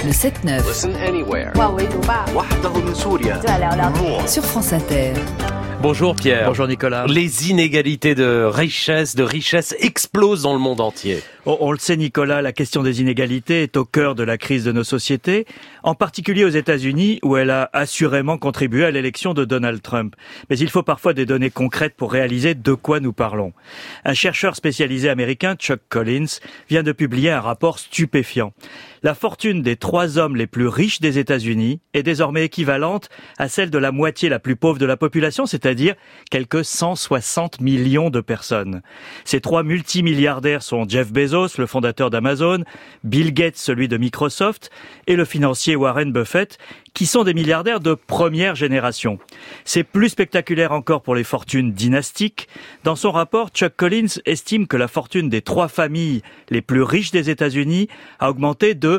Le 7-9. Listen anywhere. 万维读报 وحده من سوريا. 就来聊聊 More. Sur France Inter. Bonjour Pierre. Bonjour Nicolas. Les inégalités de richesse explosent dans le monde entier. On le sait Nicolas, la question des inégalités est au cœur de la crise de nos sociétés, en particulier aux États-Unis où elle a assurément contribué à l'élection de Donald Trump. Mais il faut parfois des données concrètes pour réaliser de quoi nous parlons. Un chercheur spécialisé américain, Chuck Collins, vient de publier un rapport stupéfiant. La fortune des 3 hommes les plus riches des États-Unis est désormais équivalente à celle de la moitié la plus pauvre de la population, c'est-à-dire quelques 160 millions de personnes. Ces 3 multimilliardaires sont Jeff Bezos, le fondateur d'Amazon, Bill Gates, celui de Microsoft, et le financier Warren Buffett, qui sont des milliardaires de première génération. C'est plus spectaculaire encore pour les fortunes dynastiques. Dans son rapport, Chuck Collins estime que la fortune des 3 familles les plus riches des États-Unis a augmenté de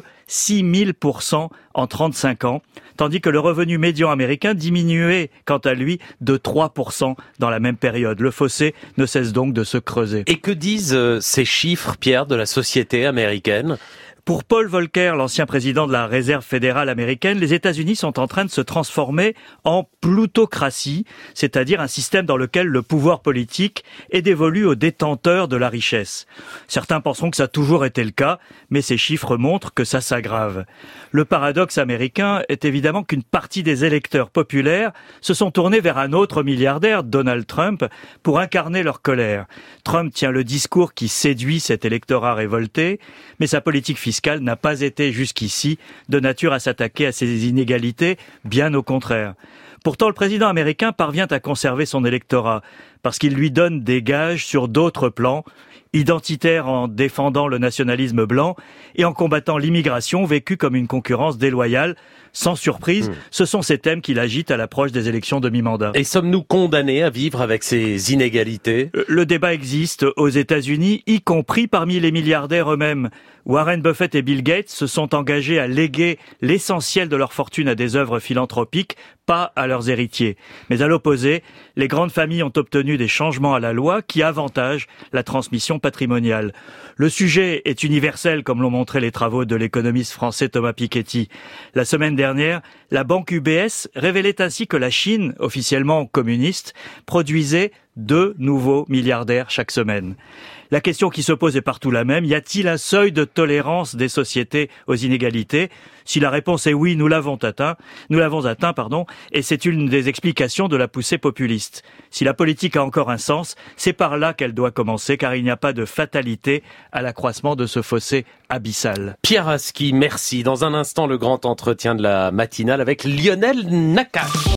6000% en 35 ans, tandis que le revenu médian américain diminuait, quant à lui, de 3% dans la même période. Le fossé ne cesse donc de se creuser. Et que disent ces chiffres, Pierre, de la société américaine ? Pour Paul Volcker, l'ancien président de la Réserve fédérale américaine, les États-Unis sont en train de se transformer en plutocratie, c'est-à-dire un système dans lequel le pouvoir politique est dévolu aux détenteurs de la richesse. Certains penseront que ça a toujours été le cas, mais ces chiffres montrent que ça s'aggrave. Le paradoxe américain est évidemment qu'une partie des électeurs populaires se sont tournés vers un autre milliardaire, Donald Trump, pour incarner leur colère. Trump tient le discours qui séduit cet électorat révolté, mais sa politique fiscale n'a pas été jusqu'ici de nature à s'attaquer à ces inégalités, bien au contraire. Pourtant, le président américain parvient à conserver son électorat parce qu'il lui donne des gages sur d'autres plans, identitaires en défendant le nationalisme blanc et en combattant l'immigration vécue comme une concurrence déloyale. Sans surprise, ce sont ces thèmes qu'il agite à l'approche des élections de mi-mandat. Et sommes-nous condamnés à vivre avec ces inégalités ? Le débat existe aux États-Unis, y compris parmi les milliardaires eux-mêmes. Warren Buffett et Bill Gates se sont engagés à léguer l'essentiel de leur fortune à des œuvres philanthropiques, pas à leurs héritiers. Mais à l'opposé, les grandes familles ont obtenu des changements à la loi qui avantagent la transmission patrimoniale. Le sujet est universel, comme l'ont montré les travaux de l'économiste français Thomas Piketty. La semaine dernière, la banque UBS révélait ainsi que la Chine, officiellement communiste, produisait 2 nouveaux milliardaires chaque semaine. La question qui se pose est partout la même. Y a-t-il un seuil de tolérance des sociétés aux inégalités ? Si la réponse est oui, nous l'avons atteint, et c'est une des explications de la poussée populiste. Si la politique a encore un sens, c'est par là qu'elle doit commencer, car il n'y a pas de fatalité à l'accroissement de ce fossé abyssal. Pierre Aski, merci. Dans un instant, le grand entretien de la matinale avec Lionel Nakache.